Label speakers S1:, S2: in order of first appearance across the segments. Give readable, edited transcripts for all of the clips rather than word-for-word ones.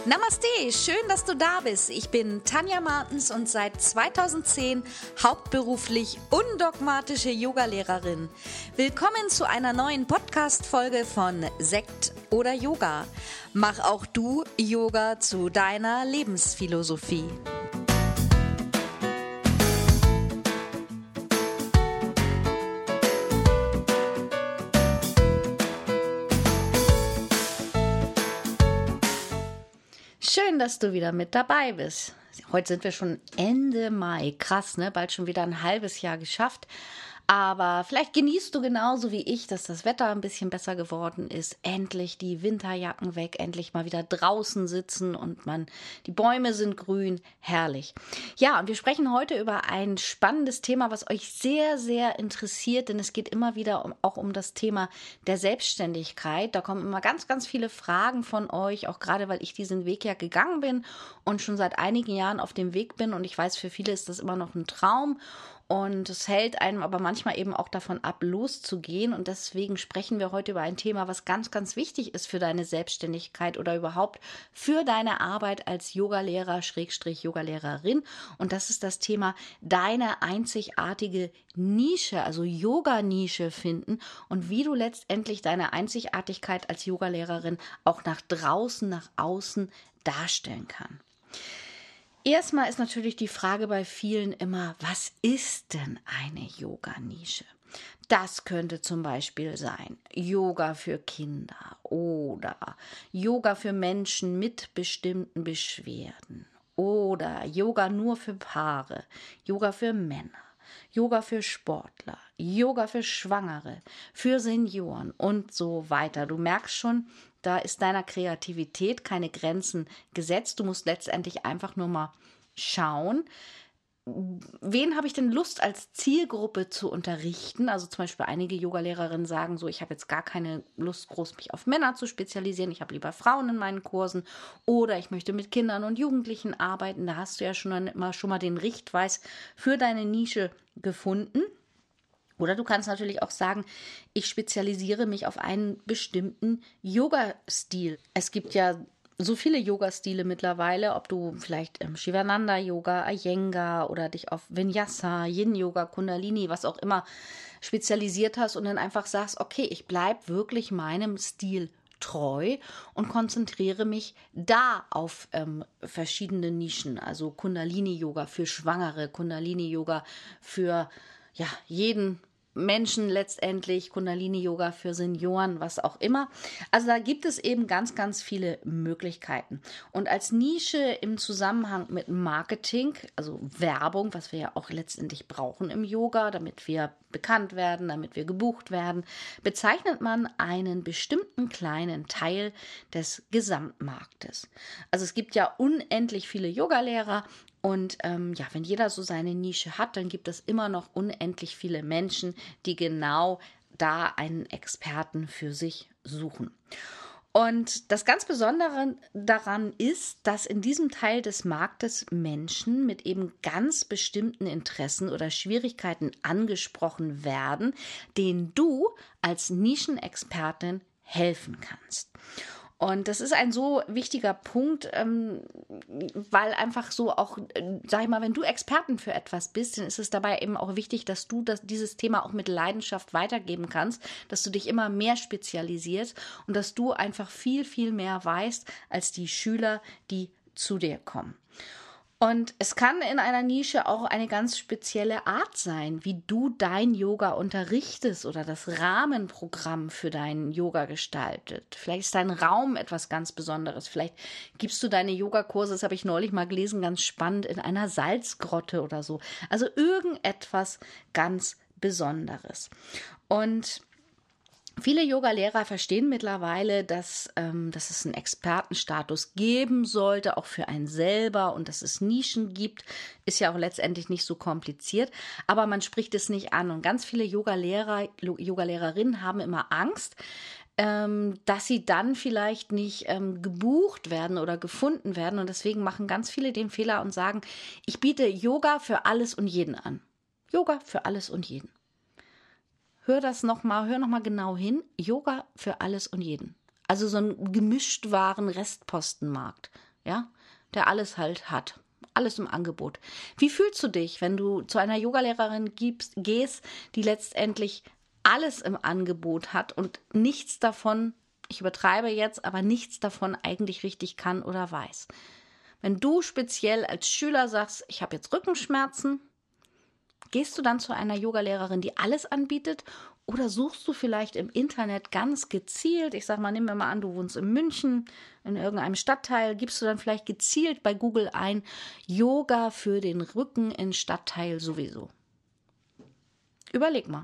S1: Namaste, schön, dass du da bist. Ich bin Tanja Martens und seit 2010 hauptberuflich undogmatische Yogalehrerin. Willkommen zu einer neuen Podcast-Folge von Sekt oder Yoga. Mach auch du Yoga zu deiner Lebensphilosophie. Schön, dass du wieder mit dabei bist. Heute sind wir schon Ende Mai. Krass, ne? Bald schon wieder ein halbes Jahr geschafft. Aber vielleicht genießt du genauso wie ich, dass das Wetter ein bisschen besser geworden ist. Endlich die Winterjacken weg, endlich mal wieder draußen sitzen und die Bäume sind grün. Herrlich. Ja, und wir sprechen heute über ein spannendes Thema, was euch sehr, sehr interessiert, denn es geht immer wieder auch um das Thema der Selbstständigkeit. Da kommen immer ganz, ganz viele Fragen von euch, auch gerade, weil ich diesen Weg ja gegangen bin und schon seit einigen Jahren auf dem Weg bin. Und ich weiß, für viele ist das immer noch ein Traum. Und es hält einem aber manchmal eben auch davon ab, loszugehen. Und deswegen sprechen wir heute über ein Thema, was ganz, ganz wichtig ist für deine Selbstständigkeit oder überhaupt für deine Arbeit als Yogalehrer, Yogalehrerin. Und das ist das Thema deine einzigartige Nische, also Yoga-Nische finden und wie du letztendlich deine Einzigartigkeit als Yogalehrerin auch nach draußen, nach außen darstellen kannst. Erstmal ist natürlich die Frage bei vielen immer, was ist denn eine Yoga-Nische? Das könnte zum Beispiel sein Yoga für Kinder oder Yoga für Menschen mit bestimmten Beschwerden oder Yoga nur für Paare, Yoga für Männer, Yoga für Sportler, Yoga für Schwangere, für Senioren und so weiter. Du merkst schon, da ist deiner Kreativität keine Grenzen gesetzt. Du musst letztendlich einfach nur mal schauen, wen habe ich denn Lust als Zielgruppe zu unterrichten? Also zum Beispiel einige Yogalehrerinnen sagen so, ich habe jetzt gar keine Lust, groß mich auf Männer zu spezialisieren. Ich habe lieber Frauen in meinen Kursen oder ich möchte mit Kindern und Jugendlichen arbeiten. Da hast du ja schon mal den Richtweiß für deine Nische gefunden. Oder du kannst natürlich auch sagen, ich spezialisiere mich auf einen bestimmten Yoga-Stil. Es gibt ja so viele Yoga-Stile mittlerweile, ob du vielleicht Shivananda-Yoga, Iyengar oder dich auf Vinyasa, Yin-Yoga, Kundalini, was auch immer spezialisiert hast und dann einfach sagst, okay, ich bleibe wirklich meinem Stil treu und konzentriere mich da auf verschiedene Nischen, also Kundalini-Yoga für Schwangere, Kundalini-Yoga für jeden Menschen letztendlich, Kundalini-Yoga für Senioren, was auch immer. Also da gibt es eben ganz, ganz viele Möglichkeiten. Und als Nische im Zusammenhang mit Marketing, also Werbung, was wir ja auch letztendlich brauchen im Yoga, damit wir bekannt werden, damit wir gebucht werden, bezeichnet man einen bestimmten kleinen Teil des Gesamtmarktes. Also es gibt ja unendlich viele Yogalehrer. Und wenn jeder so seine Nische hat, dann gibt es immer noch unendlich viele Menschen, die genau da einen Experten für sich suchen. Und das ganz Besondere daran ist, dass in diesem Teil des Marktes Menschen mit eben ganz bestimmten Interessen oder Schwierigkeiten angesprochen werden, denen du als Nischenexpertin helfen kannst. Und das ist ein so wichtiger Punkt, weil einfach so auch, sag ich mal, wenn du Experten für etwas bist, dann ist es dabei eben auch wichtig, dass du dieses Thema auch mit Leidenschaft weitergeben kannst, dass du dich immer mehr spezialisierst und dass du einfach viel, viel mehr weißt als die Schüler, die zu dir kommen. Und es kann in einer Nische auch eine ganz spezielle Art sein, wie du dein Yoga unterrichtest oder das Rahmenprogramm für deinen Yoga gestaltet. Vielleicht ist dein Raum etwas ganz Besonderes. Vielleicht gibst du deine Yogakurse, das habe ich neulich mal gelesen, ganz spannend, in einer Salzgrotte oder so. Also irgendetwas ganz Besonderes. Und viele Yogalehrer verstehen mittlerweile, dass es einen Expertenstatus geben sollte, auch für einen selber und dass es Nischen gibt, ist ja auch letztendlich nicht so kompliziert, aber man spricht es nicht an und ganz viele Yogalehrerinnen haben immer Angst, dass sie dann vielleicht nicht gebucht werden oder gefunden werden und deswegen machen ganz viele den Fehler und sagen, ich biete Yoga für alles und jeden an. Yoga für alles und jeden. Hör noch mal genau hin. Yoga für alles und jeden. Also so ein gemischt Waren Restpostenmarkt. ja, der alles halt hat. Alles im Angebot. Wie fühlst du dich, wenn du zu einer Yogalehrerin gehst, die letztendlich alles im Angebot hat und nichts davon, ich übertreibe jetzt, aber nichts davon eigentlich richtig kann oder weiß? Wenn du speziell als Schüler sagst, ich habe jetzt Rückenschmerzen, gehst du dann zu einer Yogalehrerin, die alles anbietet, oder suchst du vielleicht im Internet ganz gezielt, ich sag mal, nehmen wir mal an, du wohnst in München, in irgendeinem Stadtteil, gibst du dann vielleicht gezielt bei Google ein, Yoga für den Rücken in Stadtteil sowieso. Überleg mal.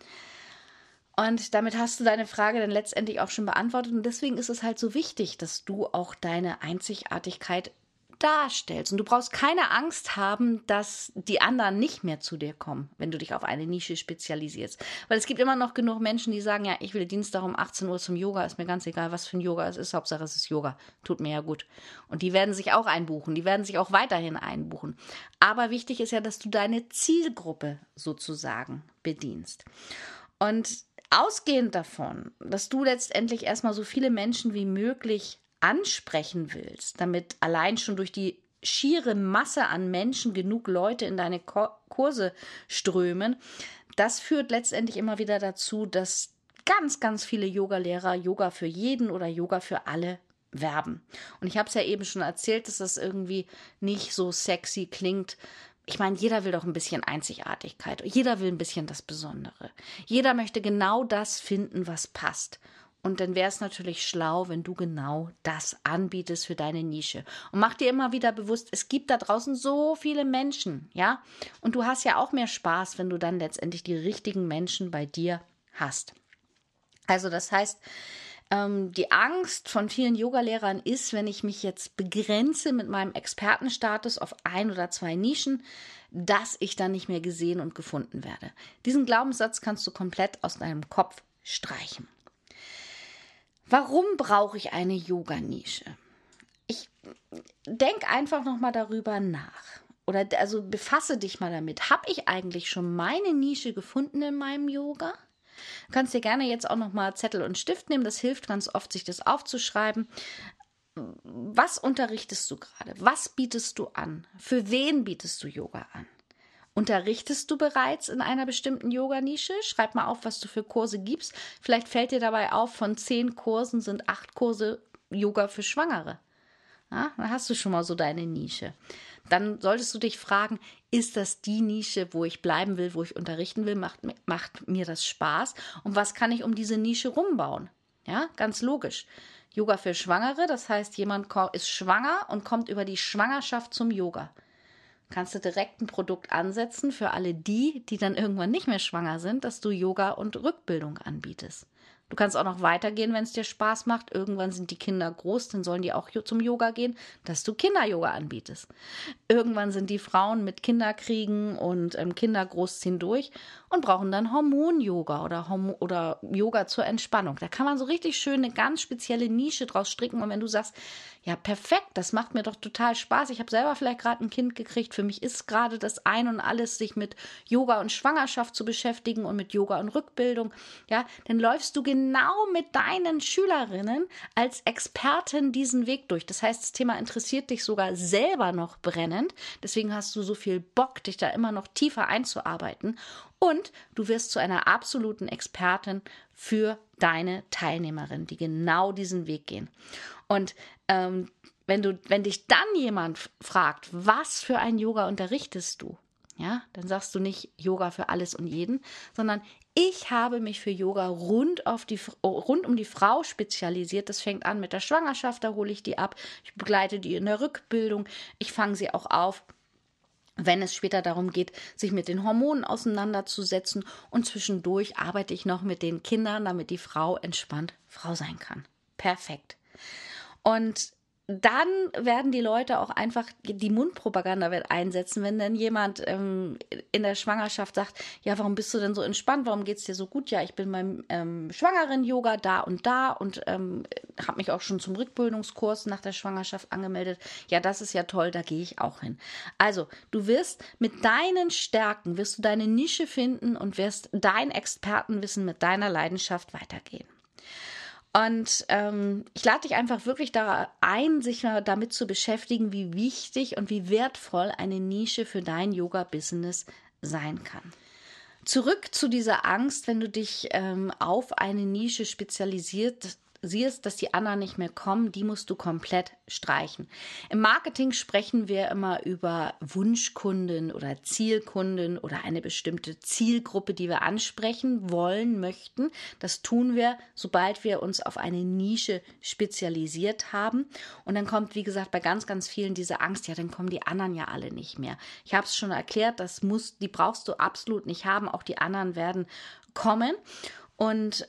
S1: Und damit hast du deine Frage dann letztendlich auch schon beantwortet. Und deswegen ist es halt so wichtig, dass du auch deine Einzigartigkeit darstellst. Und du brauchst keine Angst haben, dass die anderen nicht mehr zu dir kommen, wenn du dich auf eine Nische spezialisierst. Weil es gibt immer noch genug Menschen, die sagen, ja, ich will Dienstag um 18 Uhr zum Yoga, ist mir ganz egal, was für ein Yoga es ist, Hauptsache es ist Yoga, tut mir ja gut. Und die werden sich auch einbuchen, die werden sich auch weiterhin einbuchen. Aber wichtig ist ja, dass du deine Zielgruppe sozusagen bedienst. Und ausgehend davon, dass du letztendlich erstmal so viele Menschen wie möglich ansprechen willst, damit allein schon durch die schiere Masse an Menschen genug Leute in deine Kurse strömen, das führt letztendlich immer wieder dazu, dass ganz, ganz viele Yogalehrer Yoga für jeden oder Yoga für alle werben. Und ich habe es ja eben schon erzählt, dass das irgendwie nicht so sexy klingt. Ich meine, jeder will doch ein bisschen Einzigartigkeit. Jeder will ein bisschen das Besondere. Jeder möchte genau das finden, was passt. Und dann wäre es natürlich schlau, wenn du genau das anbietest für deine Nische. Und mach dir immer wieder bewusst, es gibt da draußen so viele Menschen, ja? Und du hast ja auch mehr Spaß, wenn du dann letztendlich die richtigen Menschen bei dir hast. Also das heißt, die Angst von vielen Yogalehrern ist, wenn ich mich jetzt begrenze mit meinem Expertenstatus auf 1 oder 2 Nischen, dass ich dann nicht mehr gesehen und gefunden werde. Diesen Glaubenssatz kannst du komplett aus deinem Kopf streichen. Warum brauche ich eine Yoga-Nische? Ich denke einfach nochmal darüber nach. Oder also befasse dich mal damit. Habe ich eigentlich schon meine Nische gefunden in meinem Yoga? Du kannst dir gerne jetzt auch nochmal Zettel und Stift nehmen. Das hilft ganz oft, sich das aufzuschreiben. Was unterrichtest du gerade? Was bietest du an? Für wen bietest du Yoga an? Unterrichtest du bereits in einer bestimmten Yoga-Nische? Schreib mal auf, was du für Kurse gibst. Vielleicht fällt dir dabei auf, von 10 Kursen sind 8 Kurse Yoga für Schwangere. Ja, dann hast du schon mal so deine Nische. Dann solltest du dich fragen, ist das die Nische, wo ich bleiben will, wo ich unterrichten will? Macht mir das Spaß? Und was kann ich um diese Nische rumbauen? Ja, ganz logisch. Yoga für Schwangere, das heißt, jemand ist schwanger und kommt über die Schwangerschaft zum Yoga. Kannst du direkt ein Produkt ansetzen für alle die dann irgendwann nicht mehr schwanger sind, dass du Yoga und Rückbildung anbietest. Du kannst auch noch weitergehen, wenn es dir Spaß macht. Irgendwann sind die Kinder groß, dann sollen die auch zum Yoga gehen, dass du Kinder-Yoga anbietest. Irgendwann sind die Frauen mit Kinderkriegen und Kinder großziehen durch und brauchen dann Hormon-Yoga oder Yoga zur Entspannung. Da kann man so richtig schön eine ganz spezielle Nische draus stricken. Und wenn du sagst, ja perfekt, das macht mir doch total Spaß. Ich habe selber vielleicht gerade ein Kind gekriegt. Für mich ist gerade das Ein und Alles, sich mit Yoga und Schwangerschaft zu beschäftigen und mit Yoga und Rückbildung. Ja, dann läufst du genau mit deinen Schülerinnen als Expertin diesen Weg durch. Das heißt, das Thema interessiert dich sogar selber noch brennend. Deswegen hast du so viel Bock, dich da immer noch tiefer einzuarbeiten. Und du wirst zu einer absoluten Expertin für deine Teilnehmerin, die genau diesen Weg gehen. Und wenn dich dann jemand fragt, was für ein Yoga unterrichtest du, ja, dann sagst du nicht Yoga für alles und jeden, sondern ich habe mich für Yoga rund um die Frau spezialisiert. Das fängt an mit der Schwangerschaft, da hole ich die ab. Ich begleite die in der Rückbildung. Ich fange sie auch auf, wenn es später darum geht, sich mit den Hormonen auseinanderzusetzen. Und zwischendurch arbeite ich noch mit den Kindern, damit die Frau entspannt Frau sein kann. Perfekt. Und dann werden die Leute auch einfach die Mundpropaganda einsetzen, wenn dann jemand in der Schwangerschaft sagt, ja, warum bist du denn so entspannt, warum geht's dir so gut? Ja, ich bin beim Schwangeren-Yoga da und habe mich auch schon zum Rückbildungskurs nach der Schwangerschaft angemeldet. Ja, das ist ja toll, da gehe ich auch hin. Also, du wirst mit deinen Stärken, wirst du deine Nische finden und wirst dein Expertenwissen mit deiner Leidenschaft weitergehen. Und ich lade dich einfach wirklich da ein, sich mal damit zu beschäftigen, wie wichtig und wie wertvoll eine Nische für dein Yoga-Business sein kann. Zurück zu dieser Angst, wenn du dich auf eine Nische spezialisierst, dass die anderen nicht mehr kommen, die musst du komplett streichen. Im Marketing sprechen wir immer über Wunschkunden oder Zielkunden oder eine bestimmte Zielgruppe, die wir ansprechen wollen, möchten. Das tun wir, sobald wir uns auf eine Nische spezialisiert haben. Und dann kommt, wie gesagt, bei ganz, ganz vielen diese Angst, ja, dann kommen die anderen ja alle nicht mehr. Ich habe es schon erklärt, die brauchst du absolut nicht haben. Auch die anderen werden kommen. Und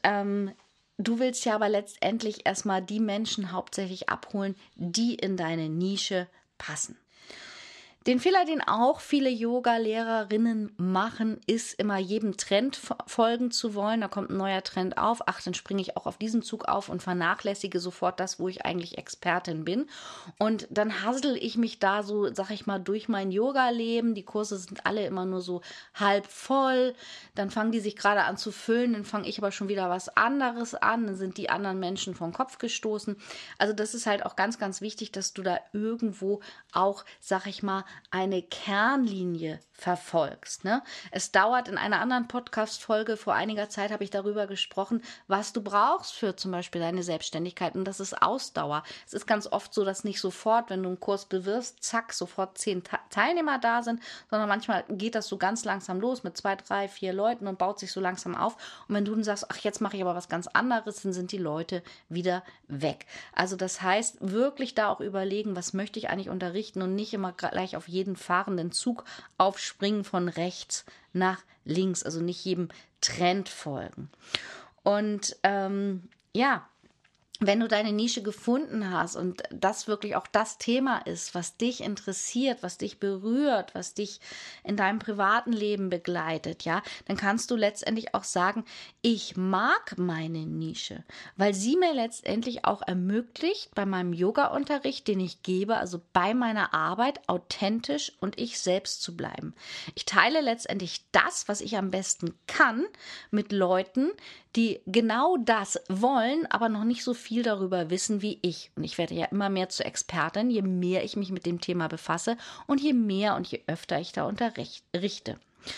S1: du willst ja aber letztendlich erstmal die Menschen hauptsächlich abholen, die in deine Nische passen. Den Fehler, den auch viele Yoga-Lehrerinnen machen, ist immer jedem Trend folgen zu wollen. Da kommt ein neuer Trend auf. Ach, dann springe ich auch auf diesen Zug auf und vernachlässige sofort das, wo ich eigentlich Expertin bin. Und dann hassel ich mich da so, sag ich mal, durch mein Yoga-Leben. Die Kurse sind alle immer nur so halb voll. Dann fangen die sich gerade an zu füllen. Dann fange ich aber schon wieder was anderes an. Dann sind die anderen Menschen vom Kopf gestoßen. Also das ist halt auch ganz, ganz wichtig, dass du da irgendwo auch, sag ich mal, eine Kernlinie verfolgst. Ne? Es dauert, in einer anderen Podcast-Folge vor einiger Zeit habe ich darüber gesprochen, was du brauchst für zum Beispiel deine Selbstständigkeit, und das ist Ausdauer. Es ist ganz oft so, dass nicht sofort, wenn du einen Kurs bewirbst, zack, sofort 10 Teilnehmer da sind, sondern manchmal geht das so ganz langsam los mit 2, 3, 4 Leuten und baut sich so langsam auf. Und wenn du dann sagst, ach, jetzt mache ich aber was ganz anderes, dann sind die Leute wieder weg. Also das heißt, wirklich da auch überlegen, was möchte ich eigentlich unterrichten, und nicht immer gleich auf jeden fahrenden Zug aufspringen von rechts nach links, also nicht jedem Trend folgen. Und ja, wenn du deine Nische gefunden hast und das wirklich auch das Thema ist, was dich interessiert, was dich berührt, was dich in deinem privaten Leben begleitet, ja, dann kannst du letztendlich auch sagen, ich mag meine Nische, weil sie mir letztendlich auch ermöglicht, bei meinem Yoga-Unterricht, den ich gebe, also bei meiner Arbeit, authentisch und ich selbst zu bleiben. Ich teile letztendlich das, was ich am besten kann, mit Leuten, die genau das wollen, aber noch nicht so viel darüber wissen wie ich. Und ich werde ja immer mehr zur Expertin, je mehr ich mich mit dem Thema befasse und je mehr und je öfter ich da unterrichte.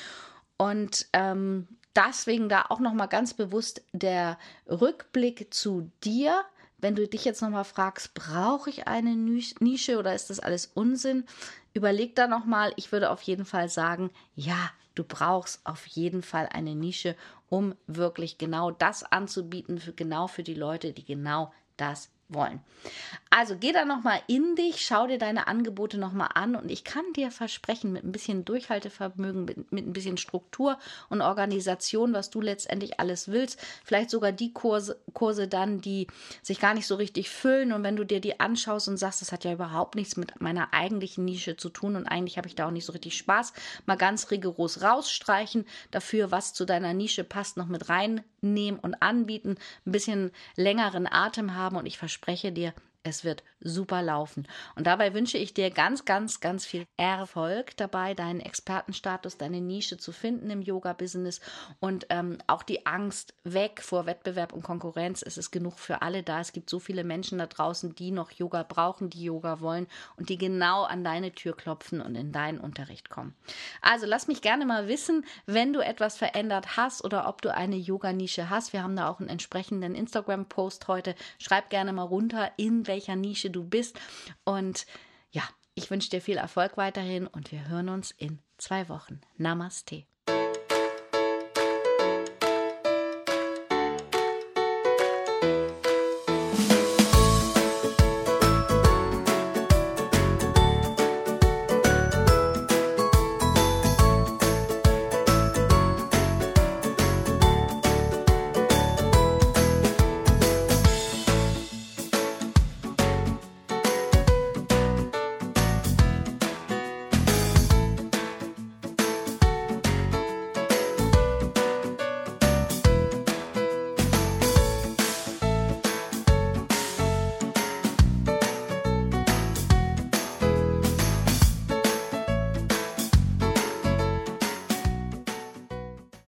S1: Und deswegen da auch nochmal ganz bewusst der Rückblick zu dir. Wenn du dich jetzt nochmal fragst, brauche ich eine Nische oder ist das alles Unsinn? Überleg da nochmal. Ich würde auf jeden Fall sagen, ja, du brauchst auf jeden Fall eine Nische, um wirklich genau das anzubieten, genau für die Leute, die genau das wollen. Also geh da nochmal in dich, schau dir deine Angebote nochmal an, und ich kann dir versprechen, mit ein bisschen Durchhaltevermögen, mit ein bisschen Struktur und Organisation, was du letztendlich alles willst, vielleicht sogar die Kurse dann, die sich gar nicht so richtig füllen, und wenn du dir die anschaust und sagst, das hat ja überhaupt nichts mit meiner eigentlichen Nische zu tun und eigentlich habe ich da auch nicht so richtig Spaß, mal ganz rigoros rausstreichen, dafür, was zu deiner Nische passt, noch mit reinnehmen und anbieten, ein bisschen längeren Atem haben, und ich verspreche dir, es wird super laufen. Und dabei wünsche ich dir ganz, ganz, ganz viel Erfolg dabei, deinen Expertenstatus, deine Nische zu finden im Yoga-Business, und auch die Angst weg vor Wettbewerb und Konkurrenz. Es ist genug für alle da. Es gibt so viele Menschen da draußen, die noch Yoga brauchen, die Yoga wollen und die genau an deine Tür klopfen und in deinen Unterricht kommen. Also lass mich gerne mal wissen, wenn du etwas verändert hast oder ob du eine Yoga-Nische hast. Wir haben da auch einen entsprechenden Instagram-Post heute. Schreib gerne mal runter, in welcher Nische du bist. Und ja, ich wünsche dir viel Erfolg weiterhin, und wir hören uns in 2 Wochen. Namaste.